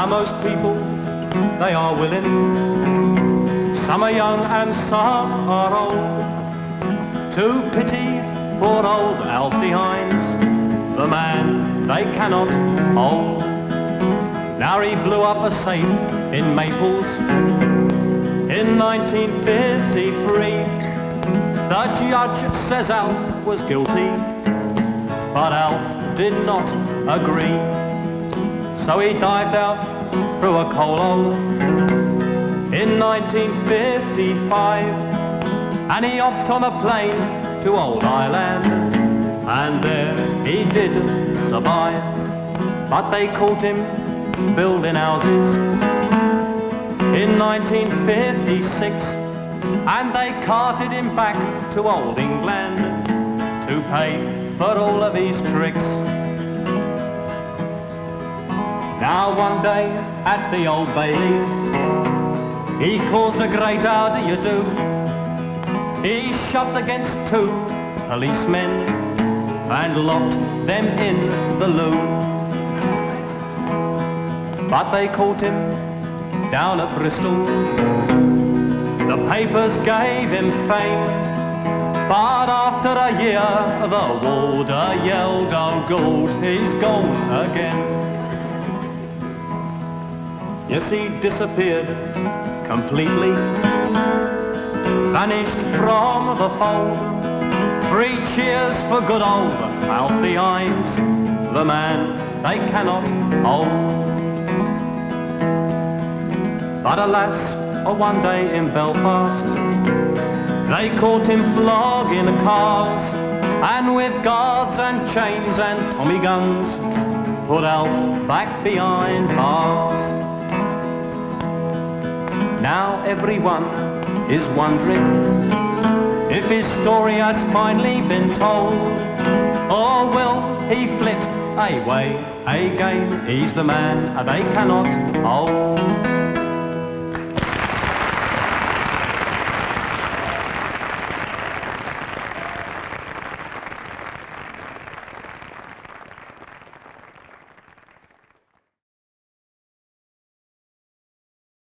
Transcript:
Now most people, they are willing, some are young and some are old, to pity poor old Alfie Hines, the man they cannot hold. Now he blew up a safe in Maples in 1953. The judge says Alf was guilty, but Alf did not agree. So he dived out through a coal hole in 1955, and he hopped on a plane to old Ireland, and there he did survive. But they caught him building houses in 1956, and they carted him back to old England to pay for all of his tricks. Now one day at the Old Bailey, he caused a great how do you do. He shoved against two policemen and locked them in the loo. But they caught him down at Bristol. The papers gave him fame, but after a year the warder yelled, "Oh God, he's gone again." Yes, he disappeared completely, vanished from the fold. 3 cheers for good old Alfie Hines, the man they cannot hold. But alas, one day in Belfast, they caught him flogging cars, and with guards and chains and Tommy guns, put Alf back behind bars. Now everyone is wondering if his story has finally been told, or will he flit away again? He's the man they cannot hold.